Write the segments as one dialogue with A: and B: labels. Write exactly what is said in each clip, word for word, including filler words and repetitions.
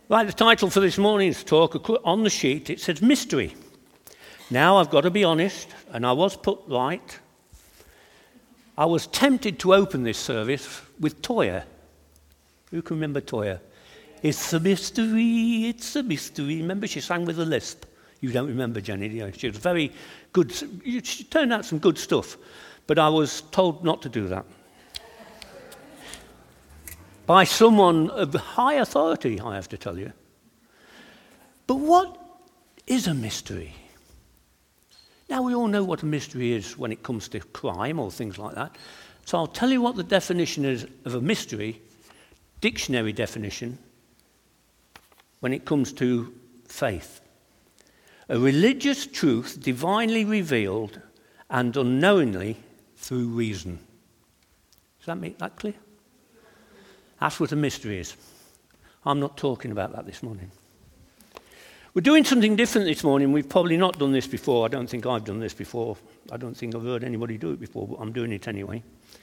A: Right, the title for this morning's talk, on the sheet, it says mystery. Now, I've got to be honest, and I was put right. I was tempted to open this service with Toyah. Who can remember Toyah? It's a mystery, it's a mystery. Remember, she sang with a lisp. You don't remember, Jenny, do you? She was very good. She turned out some good stuff, but I was told not to do that. By someone of high authority, I have to tell you. But what is a mystery? Now, we all know what a mystery is when it comes to crime or things like that. So I'll tell you what the definition is of a mystery, dictionary definition, when it comes to faith. A religious truth divinely revealed and unknowingly through reason. Does that make that clear? That's what a mystery is. I'm not talking about that this morning. We're doing something different this morning. We've probably not done this before. I don't think I've done this before. I don't think I've heard anybody do it before, but I'm doing it anyway.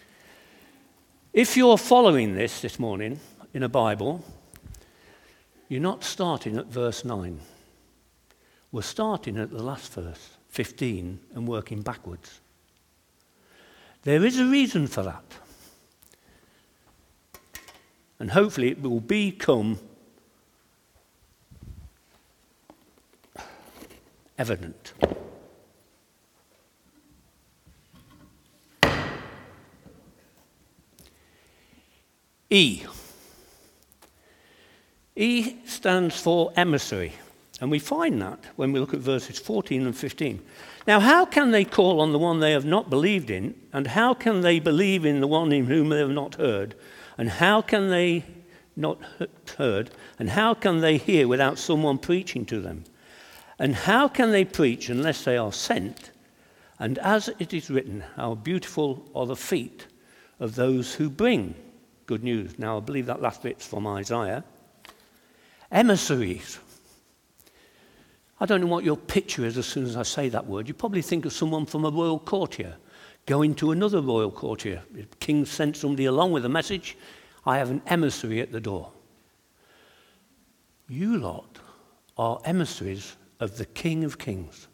A: If you're following this this morning in a Bible, you're not starting at verse nine. We're starting at the last verse, fifteen, and working backwards. There is a reason for that. And hopefully it will become evident. E. E stands for emissary. And we find that when we look at verses fourteen and fifteen. Now, how can they call on the one they have not believed in? And how can they believe in the one in whom they have not heard? And how can they not heard? And how can they hear without someone preaching to them? And how can they preach unless they are sent? And as it is written, how beautiful are the feet of those who bring good news. Now, I believe that last bit's from Isaiah. Emissaries. I don't know what your picture is as soon as I say that word. You probably think of someone from a royal courtier going to another royal courtier. The king sent somebody along with a message. I have an emissary at the door. You lot are emissaries of the King of Kings.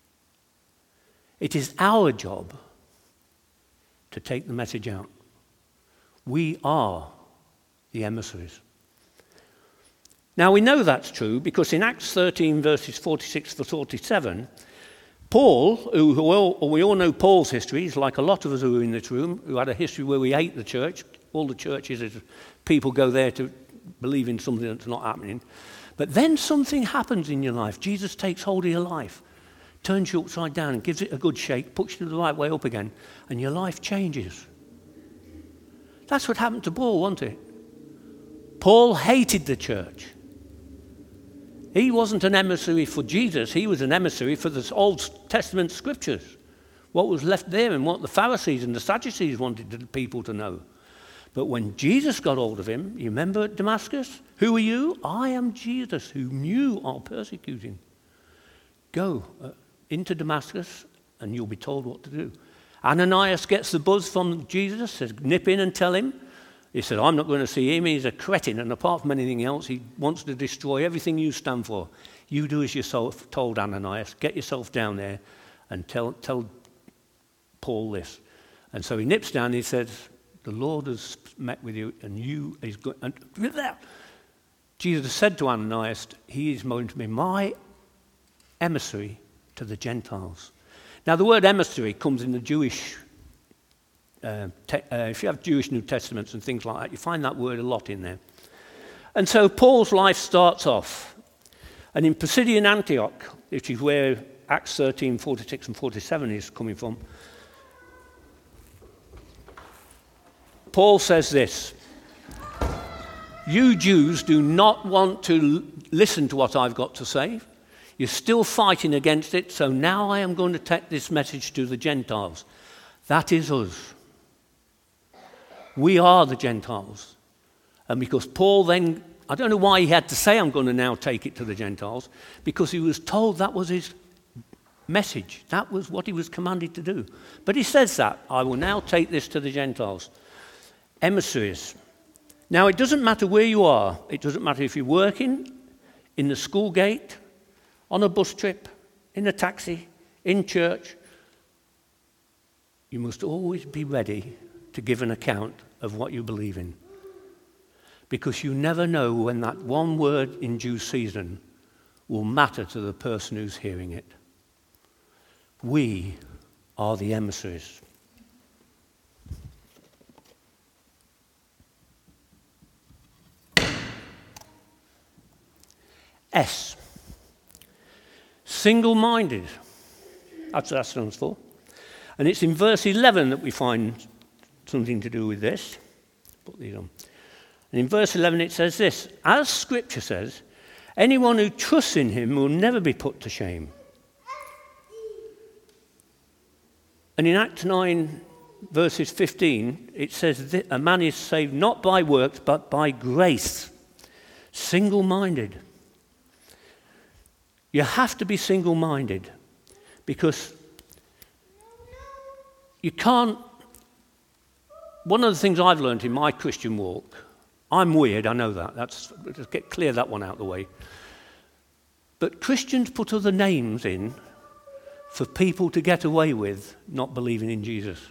A: It is our job to take the message out. We are the emissaries. Now, we know that's true because in Acts thirteen, verses forty-six to forty-seven, Paul, who, who all, we all know Paul's history, he's like a lot of us who are in this room, who had a history where we hate the church. All the churches, is people go there to believe in something that's not happening. But then something happens in your life. Jesus takes hold of your life, turns you upside down and gives it a good shake, puts you the right way up again, and your life changes. That's what happened to Paul, wasn't it? Paul hated the church. He wasn't an emissary for Jesus. He was an emissary for the Old Testament scriptures. What was left there and what the Pharisees and the Sadducees wanted the people to know. But when Jesus got hold of him, you remember at Damascus? Who are you? I am Jesus, whom you are persecuting. Go uh, into Damascus and you'll be told what to do. Ananias gets the buzz from Jesus, says, nip in and tell him. He said, I'm not going to see him. He's a cretin, and apart from anything else, he wants to destroy everything you stand for. You do as you're told, Ananias. Get yourself down there and tell, tell Paul this. And so he nips down and he says, the Lord has met with you, and you is good. And with that, Jesus said to Ananias, he is going to be my emissary to the Gentiles. Now, the word emissary comes in the Jewish Uh, te- uh, if you have Jewish New Testaments and things like that, you find that word a lot in there. And so Paul's life starts off. And in Pisidian Antioch, which is where Acts thirteen, forty-six and forty-seven is coming from, Paul says this, you Jews do not want to l- listen to what I've got to say. You're still fighting against it, so now I am going to take this message to the Gentiles. That is us. We are the Gentiles. And because Paul then, I don't know why he had to say, I'm going to now take it to the Gentiles, because he was told that was his message. That was what he was commanded to do. But he says that, I will now take this to the Gentiles. Emissaries. Now, it doesn't matter where you are. It doesn't matter if you're working in the school gate, on a bus trip, in a taxi, in church. You must always be ready to give an account of what you believe in. Because you never know when that one word in due season will matter to the person who's hearing it. We are the emissaries. S. Single-minded. That's what that stands for. And it's in verse eleven that we find something to do with this. Put these on. And in verse eleven it says this: as Scripture says, anyone who trusts in him will never be put to shame. And in Acts nine, verses fifteen, it says that a man is saved not by works, but by grace. Single-minded. You have to be single-minded because you can't. One of the things I've learned in my Christian walk, I'm weird, I know that. That's, let's get clear that one out of the way. But Christians put other names in for people to get away with not believing in Jesus.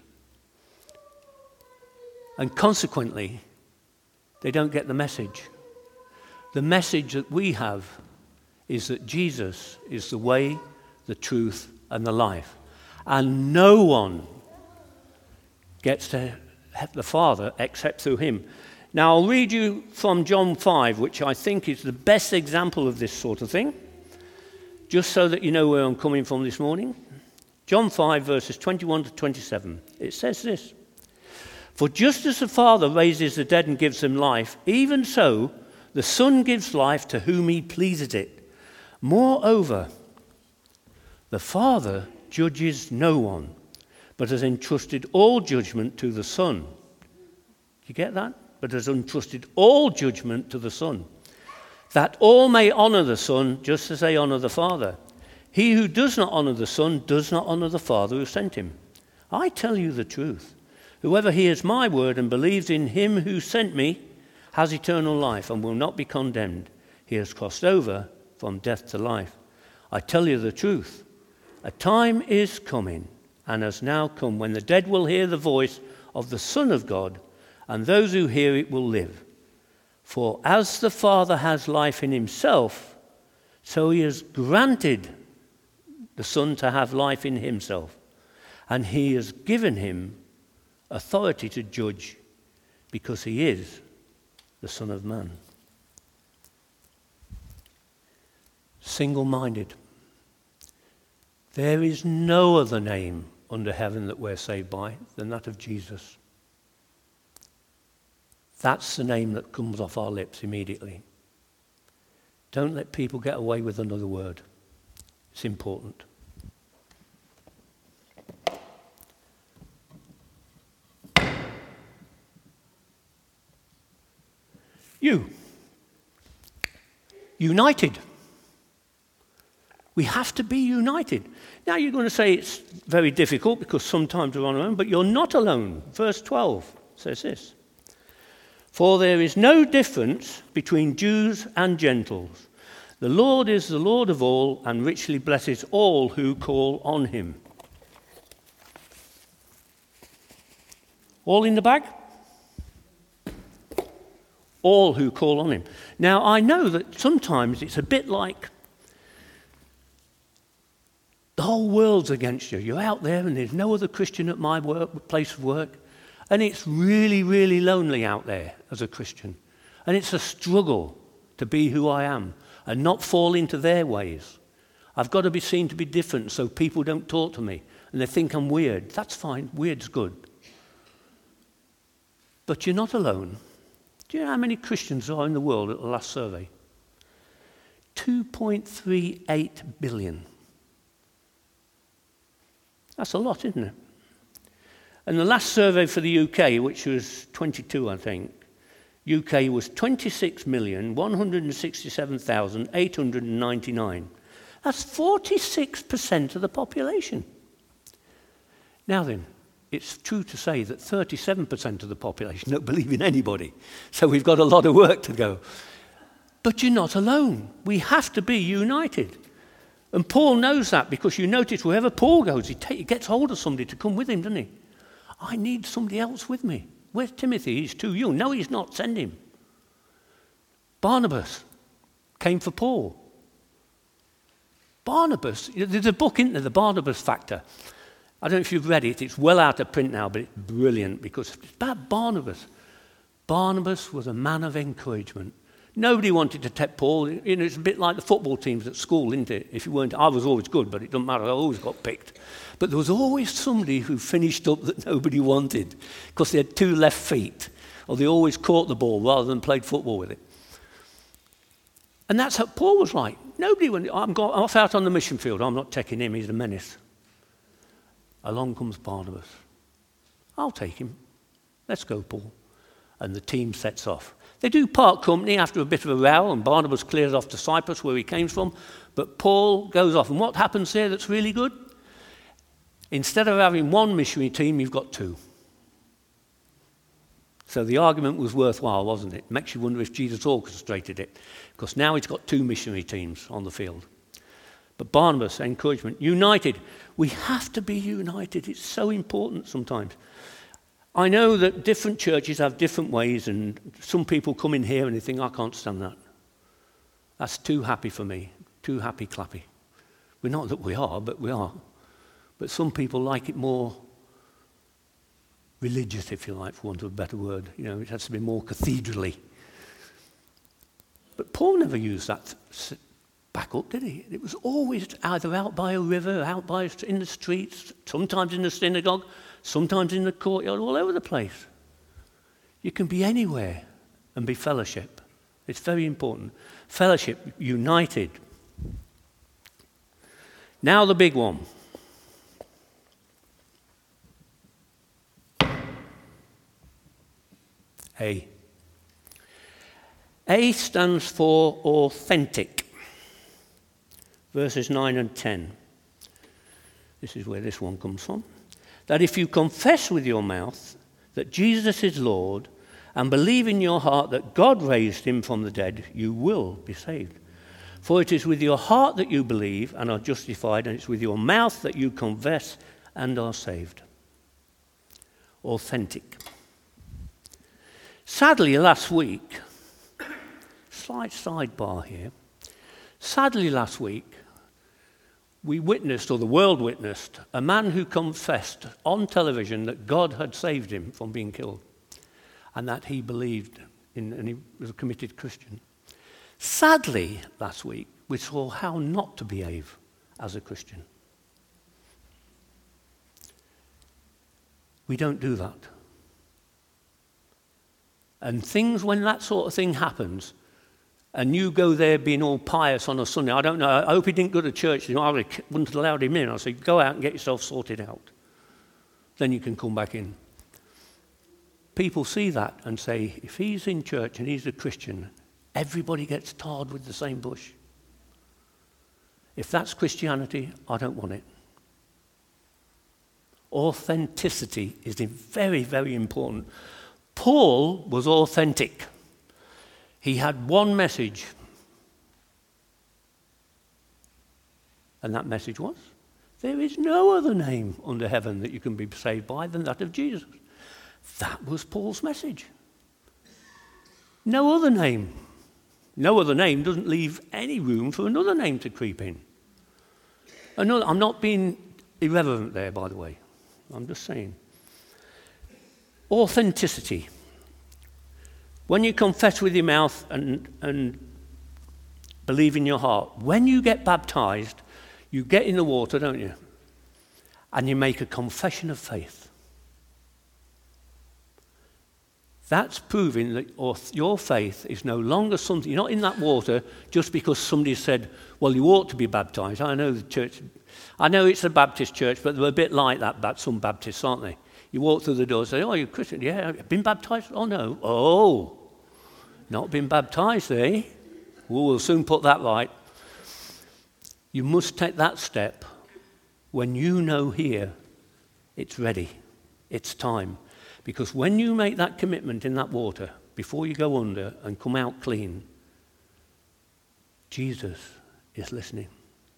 A: And consequently, they don't get the message. The message that we have is that Jesus is the way, the truth, and the life. And no one gets to the Father except through him. Now, I'll read you from John five, which I think is the best example of this sort of thing, just so that you know where I'm coming from this morning. John five, verses twenty-one to twenty-seven. It says this: for just as the Father raises the dead and gives them life, even so the Son gives life to whom he pleases it. Moreover, the Father judges no one, but has entrusted all judgment to the Son. Do you get that? But has entrusted all judgment to the Son, that all may honor the Son just as they honor the Father. He who does not honor the Son does not honor the Father who sent him. I tell you the truth. Whoever hears my word and believes in him who sent me has eternal life and will not be condemned. He has crossed over from death to life. I tell you the truth. A time is coming, and has now come, when the dead will hear the voice of the Son of God, and those who hear it will live. For as the Father has life in himself, so he has granted the Son to have life in himself. And he has given him authority to judge, because he is the Son of Man. Single-minded. There is no other name under heaven that we're saved by than that of Jesus. That's the name that comes off our lips immediately. Don't let people get away with another word. It's important. You. United. We have to be united. Now you're going to say it's very difficult because sometimes we're on our own, but you're not alone. Verse twelve says this: for there is no difference between Jews and Gentiles. The Lord is the Lord of all and richly blesses all who call on him. All in the bag? All who call on him. Now I know that sometimes it's a bit like the whole world's against you. You're out there and there's no other Christian at my work, place of work. And it's really, really lonely out there as a Christian. And it's a struggle to be who I am and not fall into their ways. I've got to be seen to be different so people don't talk to me and they think I'm weird. That's fine. Weird's good. But you're not alone. Do you know how many Christians there are in the world at the last survey? two point three eight billion. That's a lot, isn't it? And the last survey for the U K, which was twenty-two, I think, U K was twenty-six million, one hundred sixty-seven thousand, eight hundred ninety-nine. That's forty-six percent of the population. Now then, it's true to say that thirty-seven percent of the population don't believe in anybody. So we've got a lot of work to go. But you're not alone. We have to be united. And Paul knows that, because you notice wherever Paul goes, he, ta- he gets hold of somebody to come with him, doesn't he? I need somebody else with me. Where's Timothy? He's too young. No, he's not. Send him. Barnabas came for Paul. Barnabas, there's a book, isn't there, The Barnabas Factor. I don't know if you've read it. It's well out of print now, but it's brilliant because it's about Barnabas. Barnabas was a man of encouragement. Nobody wanted to take Paul. You know, it's a bit like the football teams at school, isn't it? If you weren't, I was always good, but it doesn't matter. I always got picked. But there was always somebody who finished up that nobody wanted because they had two left feet, or they always caught the ball rather than played football with it. And that's how Paul was like. Nobody went, I'm going off out on the mission field. I'm not taking him. He's a menace. Along comes Barnabas. I'll take him. Let's go, Paul. And the team sets off. They do part company after a bit of a row, and Barnabas clears off to Cyprus, where he came from. But Paul goes off. And what happens there that's really good? Instead of having one missionary team, you've got two. So the argument was worthwhile, wasn't it? Makes you wonder if Jesus orchestrated it, because now he's got two missionary teams on the field. But Barnabas, encouragement, united. We have to be united. It's so important sometimes. I know that different churches have different ways, and some people come in here and they think, I can't stand that. That's too happy for me, too happy clappy. We're not that we are, but we are. But some people like it more religious, if you like, for want of a better word. You know, it has to be more cathedraly. But Paul never used that back up, did he? It was always either out by a river, out by in the streets, sometimes in the synagogue, sometimes in the courtyard, all over the place. You can be anywhere and be fellowship. It's very important. Fellowship, united. Now the big one. A. A stands for authentic. Verses nine and ten. This is where this one comes from. That if you confess with your mouth that Jesus is Lord and believe in your heart that God raised him from the dead, you will be saved. For it is with your heart that you believe and are justified, and it's with your mouth that you confess and are saved. Authentic. Sadly, last week, slight sidebar here, sadly last week, we witnessed, or the world witnessed, a man who confessed on television that God had saved him from being killed and that he believed in, and he was a committed Christian. Sadly, last week, we saw how not to behave as a Christian. We don't do that. And things, when that sort of thing happens, and you go there being all pious on a Sunday, I don't know, I hope he didn't go to church. You know, I wouldn't have allowed him in. I said, go out and get yourself sorted out. Then you can come back in. People see that and say, if he's in church and he's a Christian, everybody gets tarred with the same bush. If that's Christianity, I don't want it. Authenticity is very, very important. Paul was authentic. He had one message. And that message was, there is no other name under heaven that you can be saved by than that of Jesus. That was Paul's message. No other name. No other name doesn't leave any room for another name to creep in. Another, I'm not being irreverent there, by the way. I'm just saying. Authenticity. When you confess with your mouth and, and believe in your heart, when you get baptized, you get in the water, don't you? And you make a confession of faith. That's proving that your faith is no longer something, you're not in that water just because somebody said, well, you ought to be baptized. I know the church, I know it's a Baptist church, but they're a bit like that, some Baptists, aren't they? You walk through the door and say, oh, you're a Christian. Yeah, been baptized? Oh, no. Oh. Not been baptized, eh? Well, we'll soon put that right. You must take that step when you know here it's ready, it's time. Because when you make that commitment in that water, before you go under and come out clean, Jesus is listening.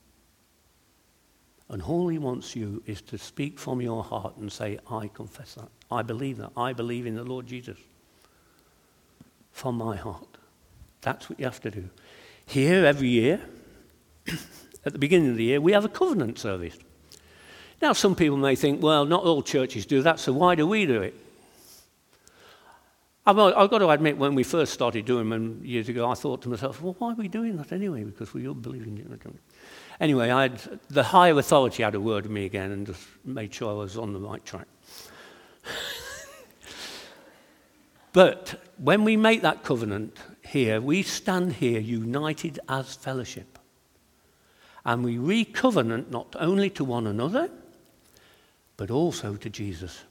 A: And all he wants you is to speak from your heart and say, I confess that. I believe that. I believe in the Lord Jesus. From my heart. That's what you have to do. Here, every year, at the beginning of the year, we have a covenant service. Now, some people may think, well, not all churches do that, so why do we do it? I've, I've got to admit, when we first started doing them years ago, I thought to myself, well, why are we doing that anyway? Because we all believe in it. Anyway, I had, the higher authority had a word with me again and just made sure I was on the right track. But when we make that covenant here, we stand here united as fellowship. And we re-covenant not only to one another, but also to Jesus.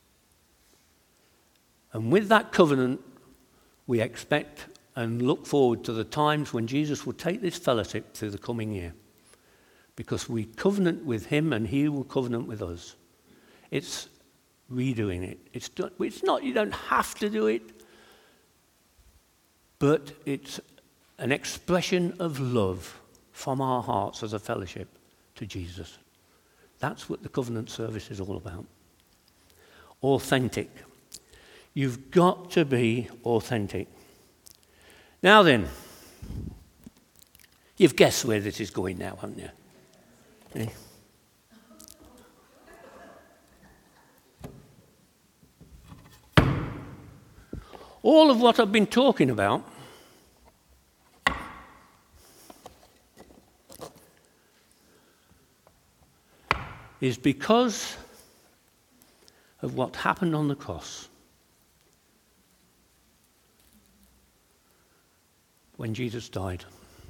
A: And with that covenant, we expect and look forward to the times when Jesus will take this fellowship through the coming year. Because we covenant with him and he will covenant with us. It's redoing it. It's, it's not, you don't have to do it, but it's an expression of love from our hearts as a fellowship to Jesus. That's what the covenant service is all about. Authentic. You've got to be authentic. Now then, you've guessed where this is going now, haven't you? Okay. All of what I've been talking about is because of what happened on the cross when Jesus died.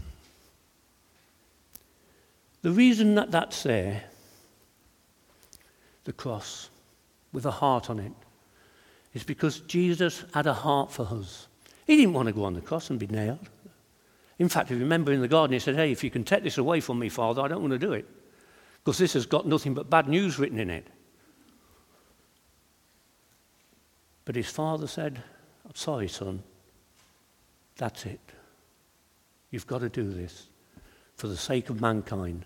A: The reason that that's there, the cross with a heart on it, is because Jesus had a heart for us. He didn't want to go on the cross and be nailed. In fact, if you remember in the garden, he said, hey, if you can take this away from me, Father, I don't want to do it. Because this has got nothing but bad news written in it. But his father said, I'm sorry, son. That's it. You've got to do this for the sake of mankind.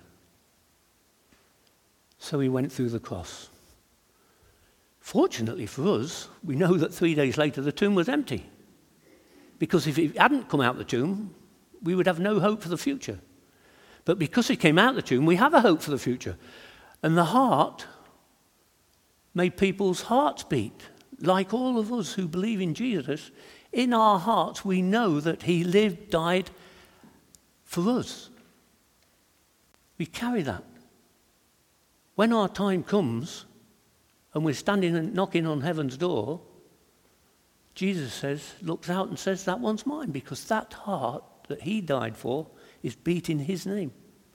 A: So he went through the cross. Fortunately for us, we know that three days later the tomb was empty. Because if he hadn't come out of the tomb, we would have no hope for the future. But because he came out of the tomb, we have a hope for the future. And the heart made people's hearts beat. Like all of us who believe in Jesus, in our hearts we know that he lived, died for us. We carry that. When our time comes and we're standing and knocking on heaven's door, Jesus says, looks out and says, that one's mine, because that heart that he died for is beat in his name.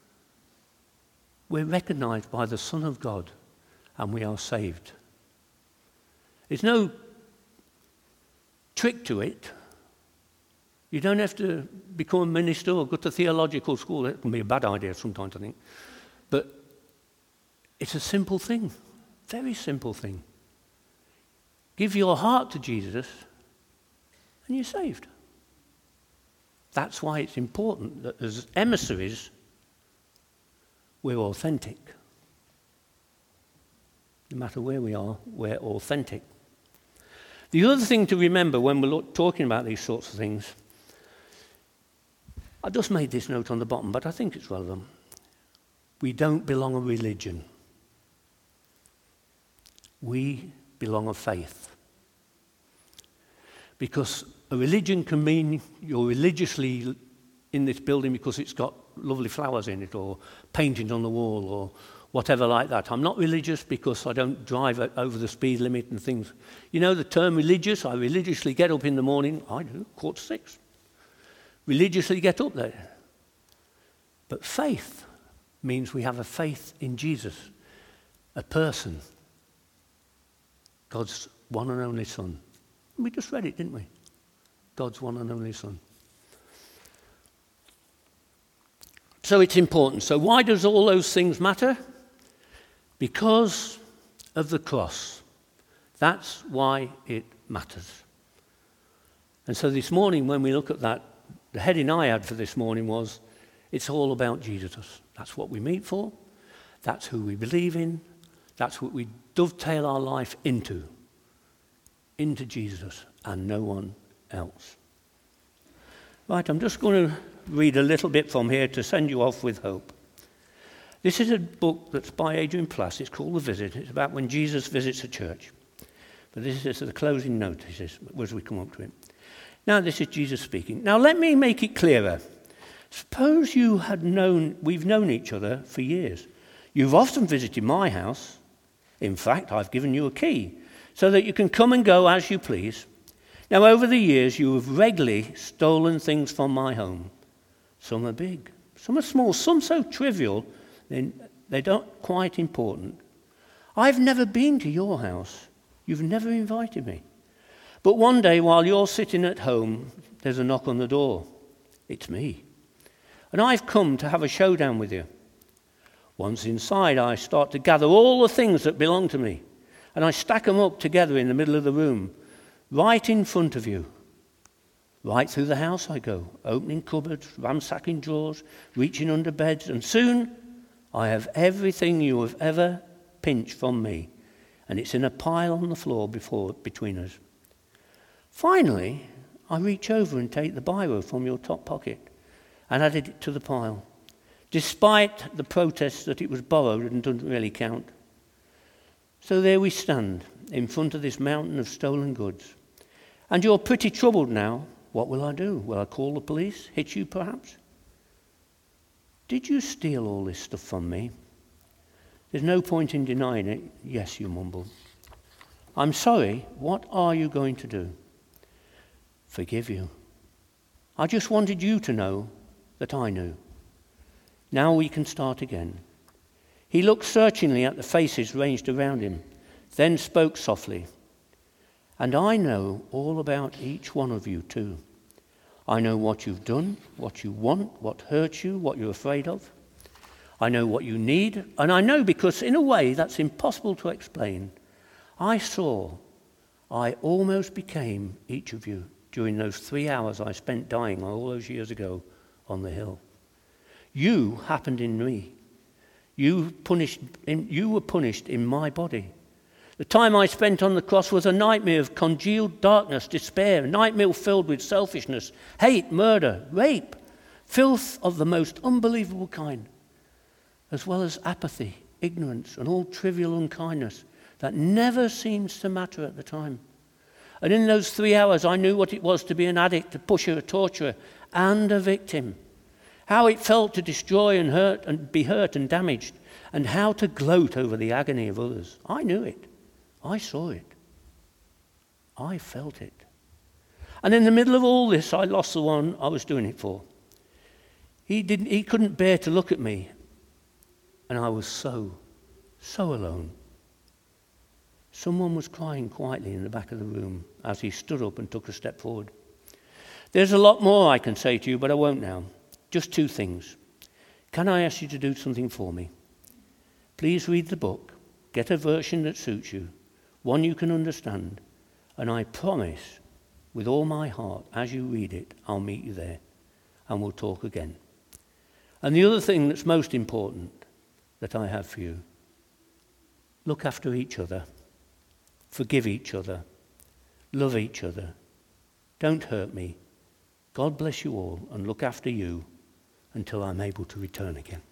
A: We're recognized by the Son of God and we are saved. There's no trick to it. You don't have to become a minister or go to theological school. That can be a bad idea sometimes, I think. But it's a simple thing, very simple thing. Give your heart to Jesus and you're saved. That's why it's important that as emissaries, we're authentic. No matter where we are, we're authentic. The other thing to remember when we're talking about these sorts of things, I just made this note on the bottom, but I think it's relevant. We don't belong a religion. We belong a faith. Because a religion can mean you're religiously in this building because it's got lovely flowers in it or painting on the wall or whatever like that. I'm not religious because I don't drive over the speed limit and things. You know the term religious? I religiously get up in the morning, I do, quarter to six. Religiously get up there. But faith means we have a faith in Jesus, a person, God's one and only Son. We just read it, didn't we? God's one and only Son. So it's important. So why does all those things matter? Because of the cross. That's why it matters. And so this morning when we look at that, the heading I had for this morning was, It's all about Jesus. That's what we meet for. That's who we believe in. That's what we dovetail our life into. Into Jesus and no one else. Right, I'm just going to read a little bit from here to send you off with hope. This is a book that's by Adrian Plass. It's called The Visit. It's about when Jesus visits a church. But this is the closing notices as we come up to it. Now this is Jesus speaking. Now let me make it clearer. Suppose you had known, we've known each other for years. You've often visited my house. In fact, I've given you a key so that you can come and go as you please. Now over the years, you have regularly stolen things from my home. Some are big, some are small, some so trivial, they don't quite important. I've never been to your house. You've never invited me. But one day while you're sitting at home, there's a knock on the door. It's me. And I've come to have a showdown with you. Once inside, I start to gather all the things that belong to me. And I stack them up together in the middle of the room, right in front of you. Right through the house I go, opening cupboards, ransacking drawers, reaching under beds, and soon I have everything you have ever pinched from me, and it's in a pile on the floor before, between us. Finally, I reach over and take the biro from your top pocket and added it to the pile, despite the protests that it was borrowed and doesn't really count. So there we stand, in front of this mountain of stolen goods. And you're pretty troubled now. What will I do? Will I call the police? Hit you perhaps? Did you steal all this stuff from me? There's no point in denying it. Yes, you mumble. I'm sorry. What are you going to do? Forgive you. I just wanted you to know that I knew. Now we can start again. He looked searchingly at the faces ranged around him, then spoke softly. And I know all about each one of you too. I know what you've done, what you want, what hurts you, what you're afraid of. I know what you need, and I know because in a way that's impossible to explain. I saw, I almost became each of you during those three hours I spent dying all those years ago on the hill. You happened in me. You punished in, you were punished in my body. The time I spent on the cross was a nightmare of congealed darkness, despair, a nightmare filled with selfishness, hate, murder, rape, filth of the most unbelievable kind, as well as apathy, ignorance, and all trivial unkindness that never seems to matter at the time. And in those three hours, I knew what it was to be an addict, a pusher, a torturer, and a victim. How it felt to destroy and hurt and be hurt and damaged, and how to gloat over the agony of others. I knew it. I saw it. I felt it. And in the middle of all this, I lost the one I was doing it for. He didn't. He couldn't bear to look at me. And I was so, so alone. Someone was crying quietly in the back of the room as he stood up and took a step forward. There's a lot more I can say to you, but I won't now. Just two things. Can I ask you to do something for me? Please read the book. Get a version that suits you, one you can understand, and I promise, with all my heart, as you read it, I'll meet you there, and we'll talk again. And the other thing that's most important that I have for you, look after each other, forgive each other, love each other, don't hurt me. God bless you all, and look after you until I'm able to return again.